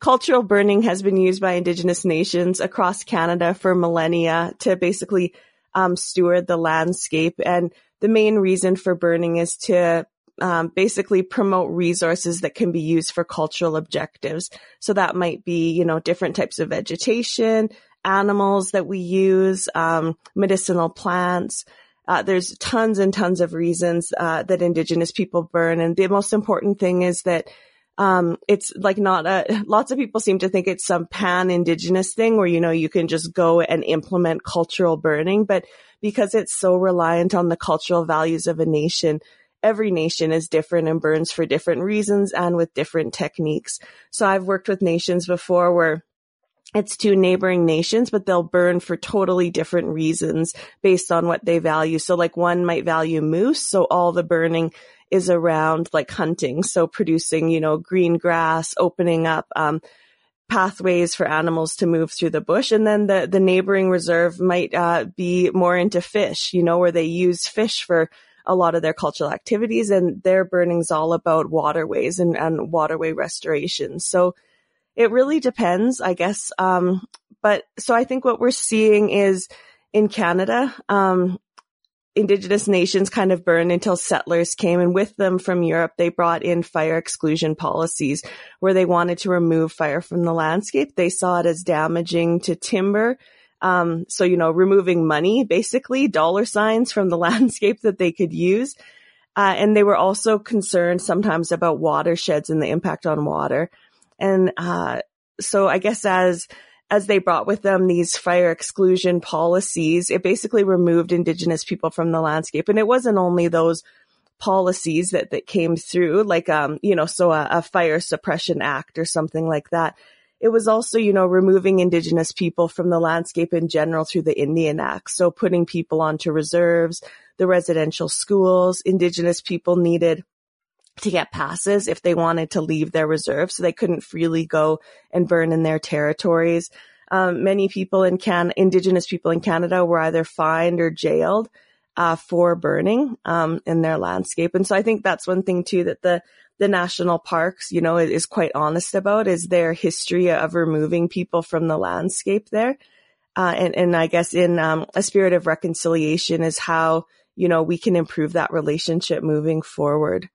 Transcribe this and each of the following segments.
cultural burning has been used by Indigenous nations across Canada for millennia to basically steward the landscape. And the main reason for burning is to basically promote resources that can be used for cultural objectives. So that might be, different types of vegetation, animals that we use, medicinal plants. There's tons and tons of reasons that Indigenous people burn. And the most important thing is that it's like lots of people seem to think it's some pan-Indigenous thing where, you can just go and implement cultural burning. But because it's so reliant on the cultural values of a nation, every nation is different and burns for different reasons and with different techniques. So I've worked with nations before where it's two neighboring nations, but they'll burn for totally different reasons based on what they value. So like one might value moose. So all the burning is around like hunting. So producing, green grass, opening up, pathways for animals to move through the bush. And then the neighboring reserve might, be more into fish, where they use fish for a lot of their cultural activities, and their burning's all about waterways and waterway restoration. So it really depends, I guess. But so I think what we're seeing is in Canada, Indigenous nations kind of burned until settlers came, and with them from Europe, they brought in fire exclusion policies where they wanted to remove fire from the landscape. They saw it as damaging to timber. So, removing money, basically dollar signs from the landscape that they could use. And they were also concerned sometimes about watersheds and the impact on water. And, so I guess as they brought with them these fire exclusion policies, it basically removed Indigenous people from the landscape. And it wasn't only those policies that came through, like, so a fire suppression act or something like that. It was also, removing Indigenous people from the landscape in general through the Indian Act. So putting people onto reserves, the residential schools. Indigenous people needed to get passes if they wanted to leave their reserve, so they couldn't freely go and burn in their territories. Many people Indigenous people in Canada were either fined or jailed for burning in their landscape. And so I think that's one thing too that the national parks, is quite honest about, is their history of removing people from the landscape there. And I guess in a spirit of reconciliation is how, we can improve that relationship moving forward.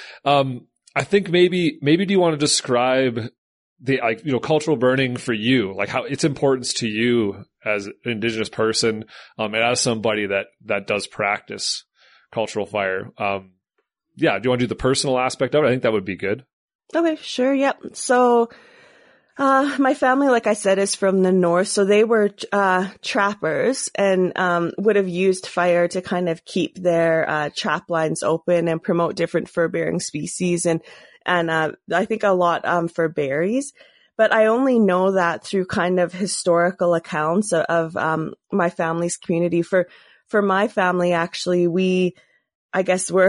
I think maybe do you want to describe the, cultural burning for you, like how its importance to you as an Indigenous person, and as somebody that does practice cultural fire? Do you want to do the personal aspect of it? I think that would be good. Okay, sure. Yep. So, my family, like I said, is from the north. So they were, trappers and, would have used fire to kind of keep their, trap lines open and promote different fur-bearing species and I think a lot, for berries. But I only know that through kind of historical accounts of my family's community. For my family, actually, I guess we're,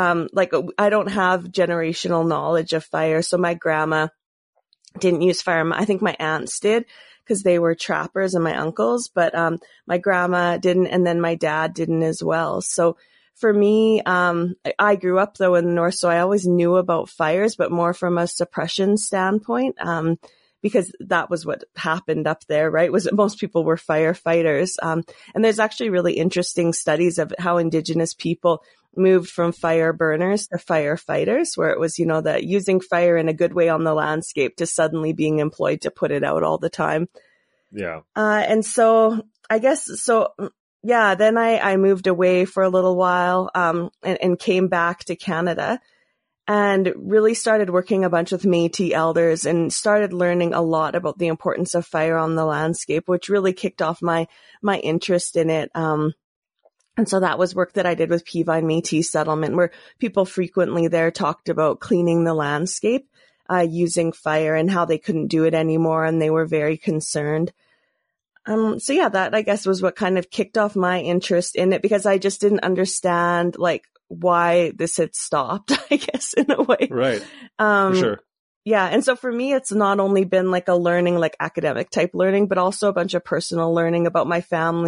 I don't have generational knowledge of fire. So my grandma didn't use fire. I think my aunts did because they were trappers and my uncles, but, my grandma didn't. And then my dad didn't as well. So for me, I grew up though in the north, so I always knew about fires, but more from a suppression standpoint, because that was what happened up there, right? Was that most people were firefighters. And there's actually really interesting studies of how Indigenous people moved from fire burners to firefighters, where it was, that using fire in a good way on the landscape to suddenly being employed to put it out all the time. Yeah. And so I guess, yeah, then I moved away for a little while, and came back to Canada and really started working a bunch with Métis elders and started learning a lot about the importance of fire on the landscape, which really kicked off my interest in it. And so that was work that I did with Peavine Métis Settlement, where people frequently there talked about cleaning the landscape, using fire and how they couldn't do it anymore. And they were very concerned. So yeah, that I guess was what kind of kicked off my interest in it, because I just didn't understand why this had stopped, I guess, in a way. Right. For sure. Yeah. And so for me, it's not only been a learning, academic type learning, but also a bunch of personal learning about my family,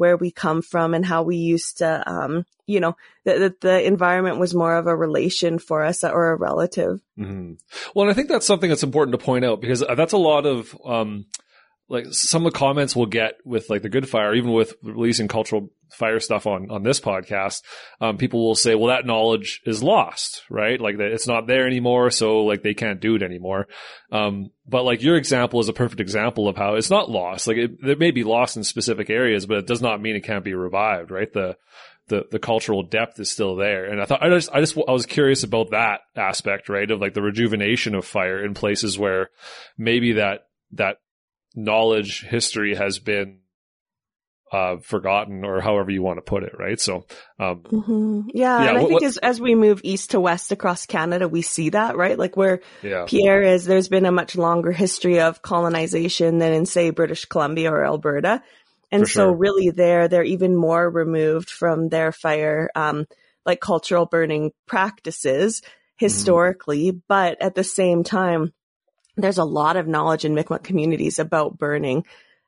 where we come from and how we used to, the environment was more of a relation for us or a relative. Mm-hmm. Well, and I think that's something that's important to point out, because that's a lot of, like some of the comments we'll get with like the Good Fire, even with releasing cultural fire stuff on this podcast. People will say, well, that knowledge is lost, right? Like that it's not there anymore. So like they can't do it anymore. But like your example is a perfect example of how it's not lost. Like it may be lost in specific areas, but it does not mean it can't be revived, right? The cultural depth is still there. And I was curious about that aspect, right? Of like the rejuvenation of fire in places where maybe that knowledge, history has been forgotten, or however you want to put it, right? So, yeah, and I think as we move east to west across Canada, we see that, right? Like where Pierre is, there's been a much longer history of colonization than in, say, British Columbia or Alberta. And so really they're even more removed from their fire, like cultural burning practices historically, but at the same time, there's a lot of knowledge in Mi'kmaq communities about burning,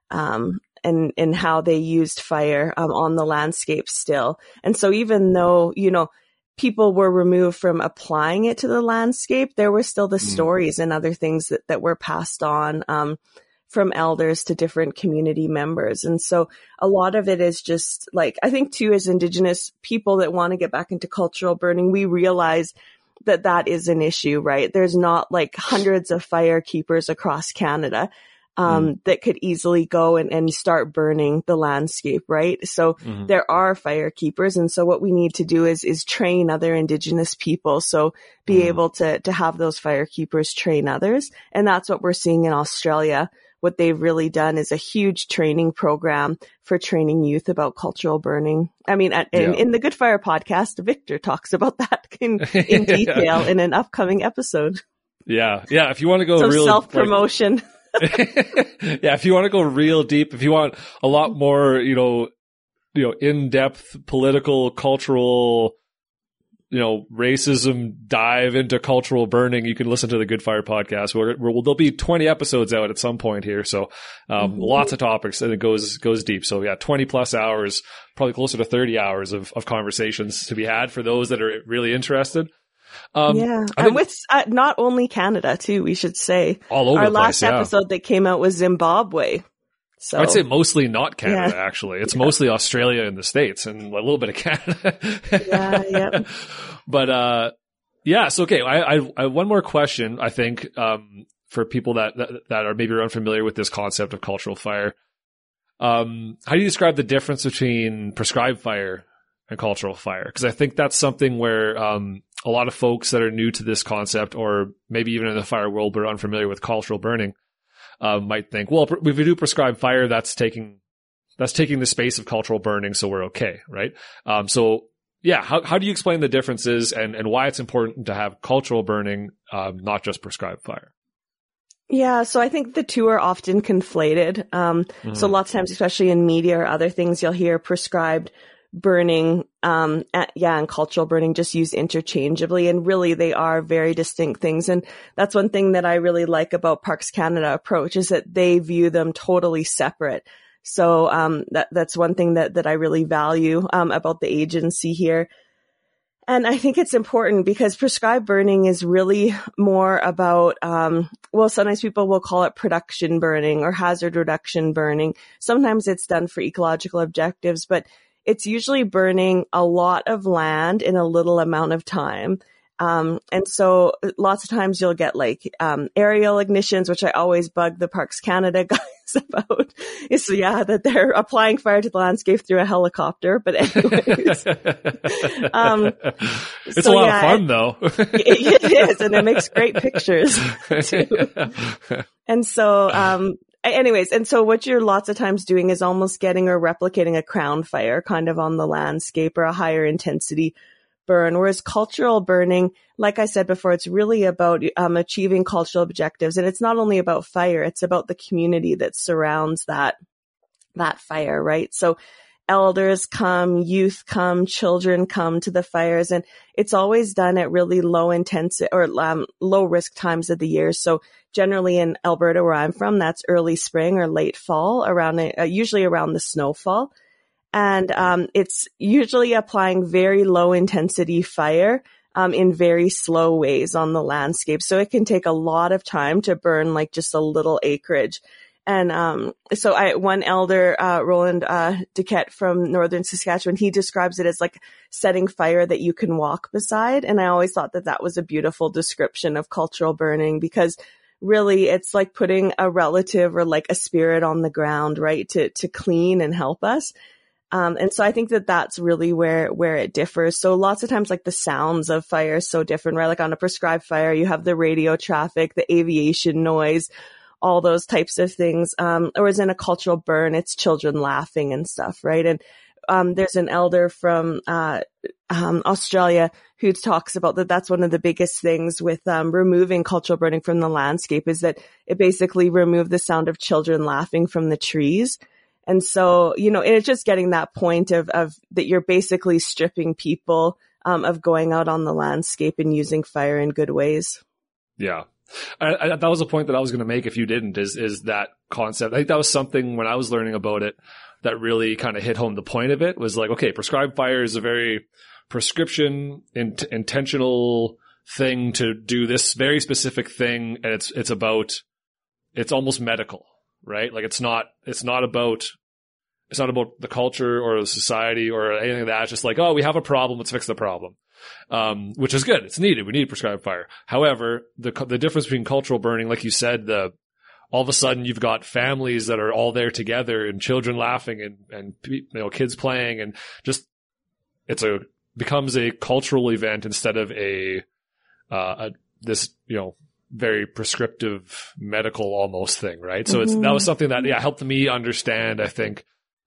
and how they used fire, on the landscape still. And so even though, people were removed from applying it to the landscape, there were still the stories and other things that were passed on, from elders to different community members. And so a lot of it is just like, I think too, as Indigenous people that want to get back into cultural burning, we realize that is an issue, right? There's not like hundreds of fire keepers across Canada, that could easily go and start burning the landscape, right? So there are fire keepers. And so what we need to do is train other Indigenous people. So be able to have those fire keepers train others. And that's what we're seeing in Australia. What they've really done is a huge training program for training youth about cultural burning. I mean, in the Good Fire podcast, Victor talks about that in detail in an upcoming episode. Yeah. Yeah. If you want to go real self-promotion. If you want to go real deep, if you want a lot more, in-depth political, cultural, racism dive into cultural burning, you can listen to the Good Fire podcast. There'll be 20 episodes out at some point here. So, lots of topics, and it goes deep. So 20 plus hours, probably closer to 30 hours of conversations to be had for those that are really interested. And with not only Canada too, we should say. All over our the place, last episode that came out was Zimbabwe. So I'd say mostly not Canada, actually. It's mostly Australia and the States and a little bit of Canada. But, so okay. I one more question, I think, for people that are maybe unfamiliar with this concept of cultural fire. How do you describe the difference between prescribed fire and cultural fire? Because I think that's something where, a lot of folks that are new to this concept, or maybe even in the fire world but are unfamiliar with cultural burning, might think, well, if we do prescribed fire, that's taking the space of cultural burning, so we're okay, right? How do you explain the differences and why it's important to have cultural burning, not just prescribed fire? Yeah, so I think the two are often conflated. So lots of times, especially in media or other things, you'll hear prescribed burning, and cultural burning just used interchangeably. And really they are very distinct things. And that's one thing that I really like about Parks Canada approach, is that they view them totally separate. So, that's one thing that I really value, about the agency here. And I think it's important because prescribed burning is really more about, sometimes people will call it production burning or hazard reduction burning. Sometimes it's done for ecological objectives, but it's usually burning a lot of land in a little amount of time. And so lots of times you'll get like, aerial ignitions, which I always bug the Parks Canada guys about, is that they're applying fire to the landscape through a helicopter. But anyways, it's a lot of fun though. It is. And it makes great pictures too. And so, and so what you're lots of times doing is almost getting or replicating a crown fire kind of on the landscape, or a higher intensity burn. Whereas cultural burning, like I said before, it's really about achieving cultural objectives. And it's not only about fire, it's about the community that surrounds that fire, right? So elders come, youth come, children come to the fires, and it's always done at really low intensity or low risk times of the year. So generally in Alberta, where I'm from, that's early spring or late fall, usually around the snowfall. And it's usually applying very low intensity fire in very slow ways on the landscape. So it can take a lot of time to burn like just a little acreage. And so one elder, Roland Duquette from northern Saskatchewan, he describes it as like setting fire that you can walk beside. And I always thought that that was a beautiful description of cultural burning, because really it's like putting a relative or like a spirit on the ground, right, to clean and help us. And so I think that that's really where it differs. So lots of times, like the sounds of fire is so different, right? Like on a prescribed fire, you have the radio traffic, the aviation noise, all those types of things. Whereas in a cultural burn, it's children laughing and stuff, right? And there's an elder from Australia who talks about that. That's one of the biggest things with removing cultural burning from the landscape, is that it basically removed the sound of children laughing from the trees. And so, it's just getting that point of that you're basically stripping people of going out on the landscape and using fire in good ways. Yeah. That was a point that I was going to make if you didn't, is that concept. I think that was something when I was learning about it that really kind of hit home the point of it, was like, okay, prescribed fire is a very prescription, intentional thing to do this very specific thing. And it's almost medical, right? Like it's not about the culture or the society or anything like that. It's just like, oh, we have a problem, let's fix the problem. Which is good. It's needed. We need prescribed fire. However, the difference between cultural burning, like you said, all of a sudden you've got families that are all there together and children laughing and kids playing, and just becomes a cultural event instead of this very prescriptive medical almost thing, right? So that was something that helped me understand, I think,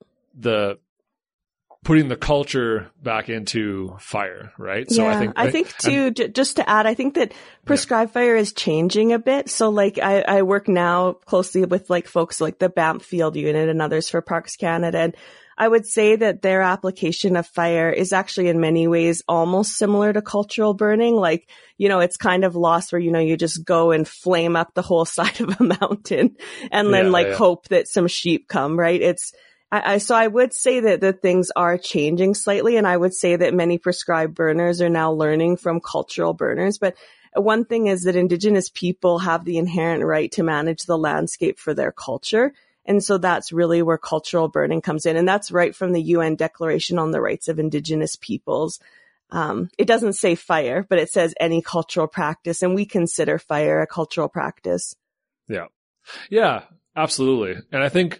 putting the culture back into fire, right? So I think too, just to add, I think that prescribed fire is changing a bit. So like I work now closely with like folks like the Banff Field Unit and others for Parks Canada. And I would say that their application of fire is actually in many ways almost similar to cultural burning. Like, it's kind of lost where, you just go and flame up the whole side of a mountain and then hope that some sheep come, right? So I would say that things are changing slightly, and I would say that many prescribed burners are now learning from cultural burners. But one thing is that Indigenous people have the inherent right to manage the landscape for their culture. And so that's really where cultural burning comes in. And that's right from the UN Declaration on the Rights of Indigenous Peoples. It doesn't say fire, but it says any cultural practice, and we consider fire a cultural practice. Yeah. Yeah, absolutely. And I think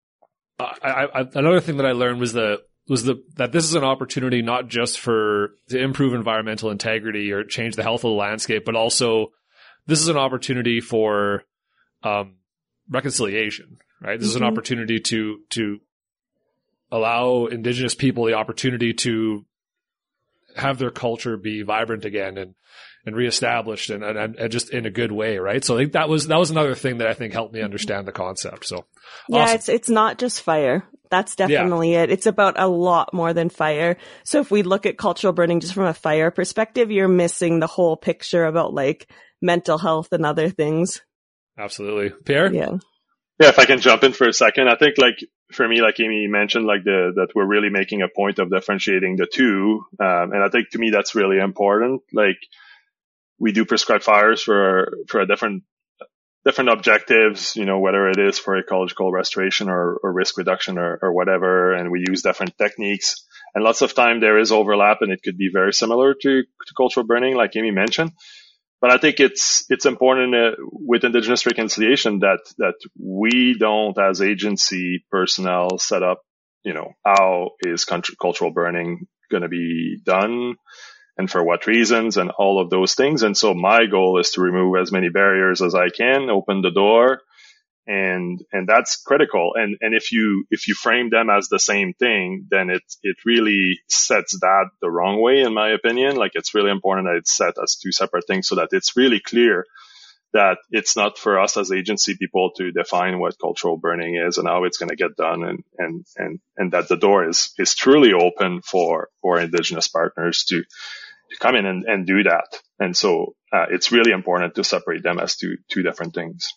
another thing that I learned was that this is an opportunity not just to improve environmental integrity or change the health of the landscape, but also this is an opportunity for reconciliation, right? This is an opportunity to allow Indigenous people the opportunity to have their culture be vibrant again and reestablished and just in a good way, right? So I think that was another thing that I think helped me understand the concept. So awesome. It's not just fire. That's definitely it. It's about a lot more than fire. So if we look at cultural burning just from a fire perspective, you're missing the whole picture about like mental health and other things. Absolutely. Pierre? Yeah, if I can jump in for a second, I think like for me, like Amy mentioned, like that we're really making a point of differentiating the two. And I think to me, that's really important. Like we do prescribe fires for a different objectives, whether it is for ecological restoration or risk reduction or whatever. And we use different techniques, and lots of time there is overlap, and it could be very similar to cultural burning, like Amy mentioned. But I think it's important with Indigenous reconciliation that we don't, as agency personnel, set up, how is cultural burning going to be done and for what reasons and all of those things. And so my goal is to remove as many barriers as I can, open the door, and that's critical. And if you frame them as the same thing, then it really sets that the wrong way, in my opinion. Like it's really important that it's set as two separate things so that it's really clear that it's not for us as agency people to define what cultural burning is and how it's going to get done, and that the door is truly open for Indigenous partners to come in and do that. And so it's really important to separate them as two different things.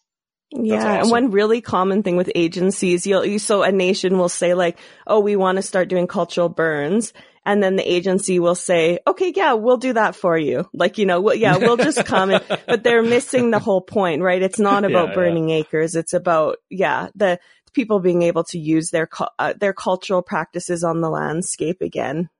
Yeah. Awesome. And one really common thing with agencies, so a nation will say like, oh, we want to start doing cultural burns. And then the agency will say, okay, yeah, we'll do that for you. Like, we'll just come in, but they're missing the whole point, right? It's not about burning acres. It's about, the people being able to use their cultural practices on the landscape again.